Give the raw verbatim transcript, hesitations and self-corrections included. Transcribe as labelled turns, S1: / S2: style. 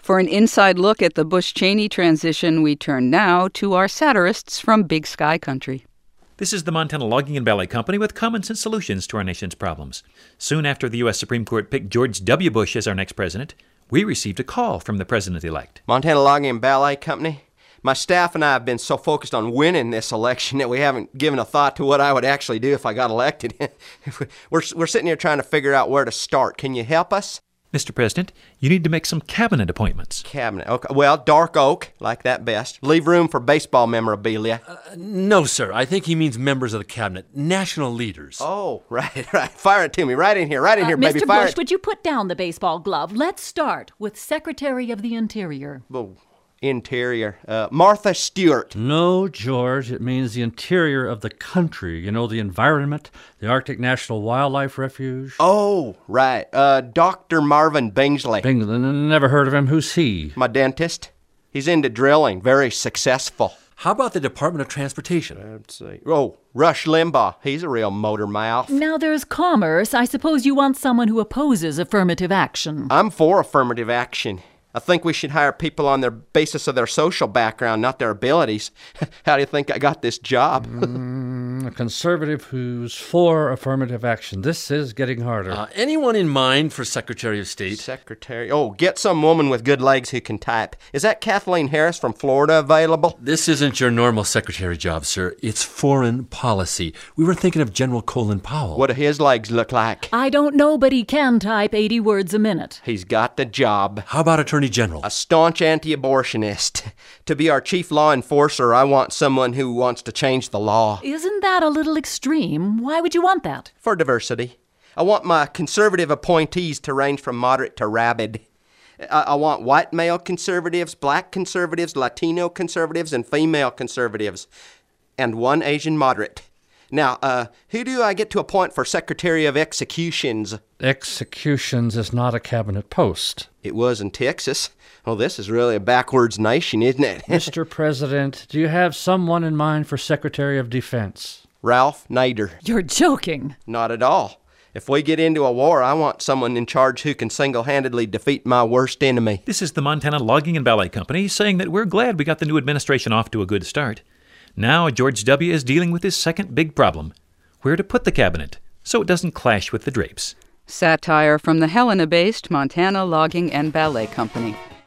S1: For an inside look at the Bush-Cheney transition, we turn now to our satirists from Big Sky Country.
S2: This is the Montana Logging and Ballet Company with common sense solutions to our nation's problems. Soon after the U S Supreme Court picked George W. Bush as our next president, we received a call from the president-elect.
S3: Montana Logging and Ballet Company? My staff and I have been so focused on winning this election that we haven't given a thought to what I would actually do if I got elected. we're, we're sitting here trying to figure out where to start. Can you help us?
S2: Mister President, you need to make some cabinet appointments.
S3: Cabinet, okay. Well, dark oak, like that best. Leave room for baseball memorabilia.
S4: Uh, no, sir. I think he means members of the cabinet, national leaders.
S3: Oh, right, right. Fire it to me. Right in here, right in
S5: uh,
S3: here, baby.
S5: Mister
S3: Fire
S5: Bush,
S3: it.
S5: would you put down the baseball glove? Let's start with Secretary of the Interior.
S3: Oh, Interior. Uh, Martha Stewart.
S6: No, George. It means the interior of the country. You know, the environment, the Arctic National Wildlife Refuge.
S3: Oh, right. Uh, Doctor Marvin Bingsley.
S6: Bingsley. Never heard of him. Who's he?
S3: My dentist. He's into drilling. Very successful.
S4: How about the Department of Transportation?
S3: Let's see. Oh, Rush Limbaugh. He's a real motor mouth.
S5: Now there's commerce. I suppose you want someone who opposes affirmative action.
S3: I'm for affirmative action. I think we should hire people on their basis of their social background, not their abilities. How do you think I got this job?
S6: mm, a conservative who's for affirmative action. This is getting harder.
S4: Uh, anyone in mind for Secretary of State?
S3: Secretary? Oh, get some woman with good legs who can type. Is that Kathleen Harris from Florida available?
S4: This isn't your normal secretary job, sir. It's foreign policy. We were thinking of General Colin Powell.
S3: What do his legs look like?
S5: I don't know, but he can type eighty words a minute.
S3: He's got the job.
S4: How about Attorney General?
S3: A staunch anti-abortionist. To be our chief law enforcer, I want someone who wants to change the law.
S5: Isn't that a little extreme? Why would you want that?
S3: For diversity. I want my conservative appointees to range from moderate to rabid. I, I want white male conservatives, black conservatives, Latino conservatives, and female conservatives. And one Asian moderate. Now, uh, who do I get to appoint for Secretary of Executions?
S6: Executions is not a cabinet post.
S3: It was in Texas. Well, this is really a backwards nation, isn't it?
S6: Mister President, do you have someone in mind for Secretary of Defense?
S3: Ralph Nader.
S5: You're joking.
S3: Not at all. If we get into a war, I want someone in charge who can single-handedly defeat my worst enemy.
S2: This is the Montana Logging and Ballet Company saying that we're glad we got the new administration off to a good start. Now George W. is dealing with his second big problem, where to put the cabinet, so it doesn't clash with the drapes.
S1: Satire from the Helena-based Montana Logging and Ballet Company.